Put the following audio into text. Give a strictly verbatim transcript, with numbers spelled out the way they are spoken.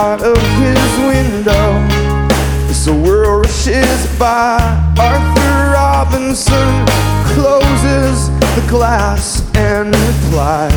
out of his window as the world rushes by. Arthur Robinson closes the glass and replies,